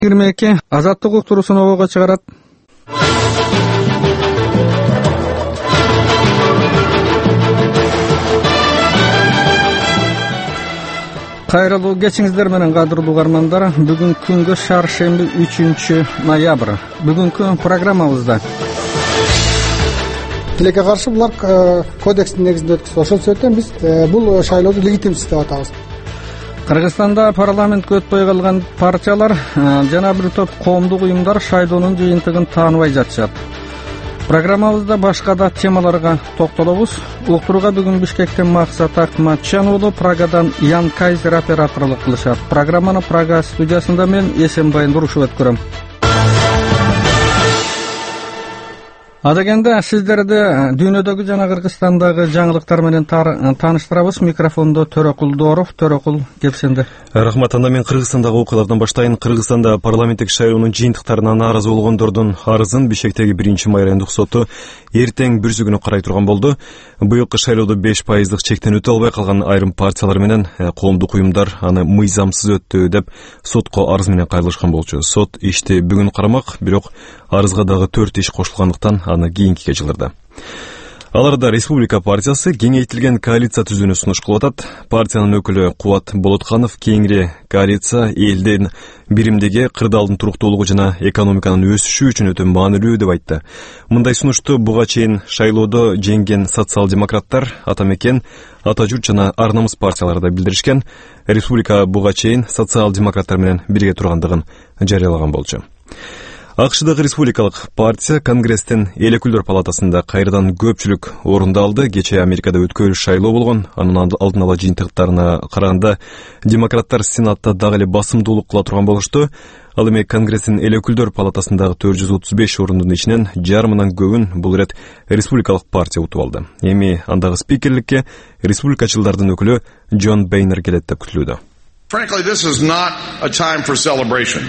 22 азаттык уктуруусун обого чыгарат. Кайрылуу кечиңиздер менен кадырлуу угармандар. Бүгүнкү күнгө шаршемби 3-ноябрь. Бүгүнкү программабызда тилекке каршы булар кодекстин негизинде өткөзүп, ошол себептен биз бул шайлоодо легитимсиз деп атабыз. Кыргызстанда парламентке өтпөй калган партиялар жана бир топ коомдук уюмдар шайлоонун жыйынтыгын тааныбай жатышат. Программабызда башка да темаларга токтолобуз. Уктурууга бүгүн Бишкектен Максат Акматжан уулу, Прагадан Ян Кайзер операторлук кылышат. Программаны Прага студиясында мен Эсенбай Нурушев өткөрөм. Адегенде сиздерди дүйнөдөгү жана Кыргызстандагы жаңылыктар менен тааныштырабыз. Микрофондо Төрөкул Дооров. Төрөкул, кепсенде. Рахмат. Анда мен Кыргызстандагы окуялардан баштайын. Кыргызстанда парламенттик шайлоонун жыйынтыктарына нааразы болгондордун арызын Бишкектеги 1-май райондук соту эртең бүрсү күнү карай турган болду. Быйылкы шайлоодо 5% чектен өтө албай калган айрым партиялар менен коомдук уюмдар аны мыйзамсыз өттү деп сотко арыз менен кайрылышкан болчу. Сот ишти бүгүн карамак, бирок арызга дагы 4 иш кошулгандыктан аны кийинкиге жылдырды. Аларда Республика партиясы кеңейтилген коалиция түзүүнү сунуш кылып атат. Партиянын өкүлү Кубат Болотканов кеңири коалиция элдин биримдиги кырдаалдын туруктуулугу жана экономиканын өсүшү үчүн өтө маанилүү деп айтты. Мындай сунушту буга чейин шайлоодо жеңген социал-демократтар, Ата мекен, Ата журт жана Ар намыс партиялары да билдиришкен. Республика буга чейин социал-демократтар менен бирге тургандыгын жарыялаган болчу. АКШдагы республикалык партия Конгресстин эл өкүлдөр палатасында кайрадан көпчүлүк орунду алды. Кечээ Америкада өткөрүлүш шайлоо болгон. Анын алдын ала жыйынтыктарына караганда демократтар Сенатта дагы эле басымдуулук кыла турган болушту. Ал эми Конгресстин эл өкүлдөр палатасындагы 435 орундун ичинен жарымынан көбүн бул ирет республикалык партия утуп алды. Эми андагы спикерликке республикачылдардын өкүлү Джон Бейнер келет деп күтүлүүдө. Frankly, this is not a time for celebration.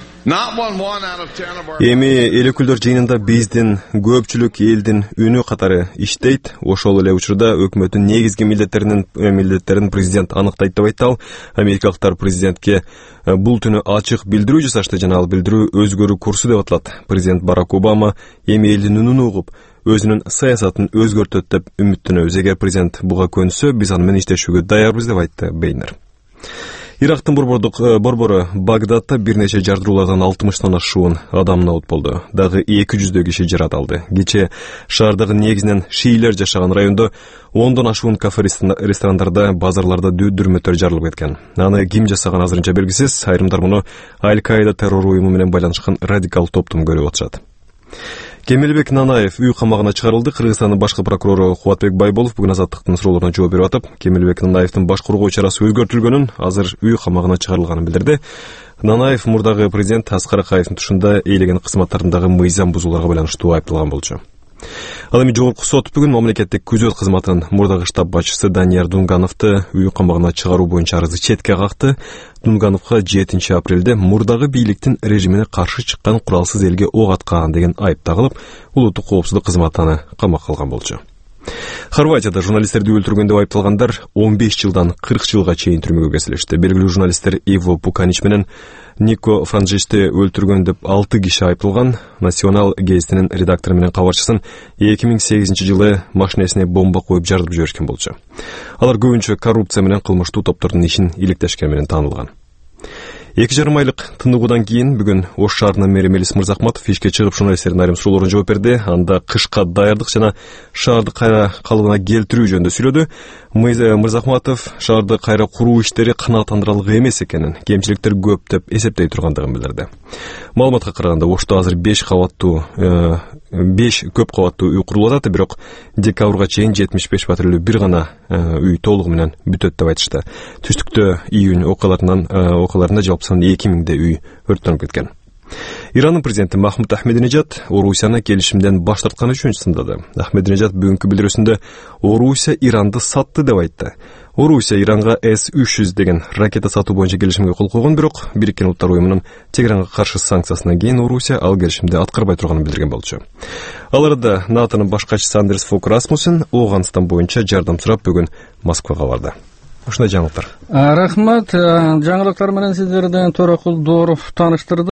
Эми эл өкүлдөр жыйынында биздин көпчүлүк элдин үнү катары иштейт. Ошол эле учурда өкмөттүн негизги милдеттерин президент аныктайт деп айтты ал. Америкалыктар президентке бул түнү ачык билдирүү жасашты жана ал билдирүү өзгөрүү курсу деп аталат. Президент Барак Обама эми элдин үнүн угуп, өзүнүн саясатын өзгөртөт деп үмүттөнөбүз. Эгер президент буга көнсө, биз аны менен иштешүүгө даярбыз деп айтты Бейнер. Ирактын борбору Багдадта бир нече жардыруулардан 60-тан ашуун адам набут болду. Дагы 200 киши жарат алды. Кечээ шаардагы негизинен шиилер жашаган райондо 10дон ашуун кафе ресторандарда, базарларда дүрмөттөр жарылып кеткен. Аны ким жасаган азырынча белгисиз. Айрымдар муну Аль-Каида террор уюму менен байланышкан радикал топтун көрүп атышат. Кемелбек Нанаев үй камагына чыгарылды. Кыргызстандын башкы прокурору Кубатбек Байболов бүгүн азаттыктын суроолоруна жооп берип атып, Кемелбек Нанаевдин башкаруу чарасы өзгөртүлгөнүн, азыр үй камагына чыгарылганын билдирди. Нанаев мурдагы президент Аскар Акаевдин тушунда ээлеген кызматтарындагы мыйзам бузууларга байланыштуу айыпталган болчу. Ал эми жогорку сот бүгүн мамлекеттик күзөт кызматынын мурдагы штаб башчысы Данияр Дунгановду үй камагына чыгаруу боюнча арызды четке какты. Дунгановго 7 апрелде мурдагы бийликтин режимине каршы чыккан куралсыз элге ок аткан деген айып тагылып, улуттук коопсуздук кызматына камакка алган болчу. Хорватияда журналисттерди өлтүргөн деп айыпталгандар 15 жылдан 40 жылга чейин түрмөгө кесилишти. Белгилүү журналисттер Иво Пуканич менен Нико Франжишти өлтүргөн деп 6 киши айыпталган. Национал гезитинин редактору менен кабарчысын 2008 жылы машинесине бомба коюп жарып жиберишкен болчу. Алар көбүнчө коррупция менен кылмыштуу топтордун ишин иликтешкен менен таанылган. 2,5 айлык тыныгуудан кийин бүгүн Ош шаарынын мэри Мелис Мырзахматов ишке чыгып журналисттердин айрым суроолоруна жооп берди. Анда кышка даярдык жана шаарды кайра калыбына келтирүү жөнүндө сүйлөдү. Мырзахматов шаарды кайра куруу иштери канааттандырарлык эмес экенин, кемчиликтер көп деп эсептей тургандыгын билдирди. Маалыматка караганда Ошто азыр 5 көп кабаттуу үй курулуп атат, бирок декабрга чейин 75 патрулдуу бир гана үй толугу менен бүтөт деп айтышты. Түштүктө июнь окуяларында жалпысынан 2000 үй өрттөнүп кеткен. Иранын президенти Махмуд Ахмединежад Орусияны келишимден баш тартканы үчүн сындады. Ахмединежад бүгүнкү билдирүүсүндө Орусия Иранды сатты деп айтты. Орусия Иранга С-300 деген ракета сатуу боюнча келишимге кол койгон, бирок Бириккен Улуттар уюмунун Тегеранга каршы санкциясынан кийин Орусия ал келишимди аткарбай турганын билдирген болчу. Ал арада НАТОнун баш катчысы Андерс Фок Расмуссен Ооганстан боюнча жардам сурап бүгүн Москвага барды. Ушундай жаңылыктар. Рахмат. Жаңылыктар менен сиздерди Төрөкул Дооров тааныштырды.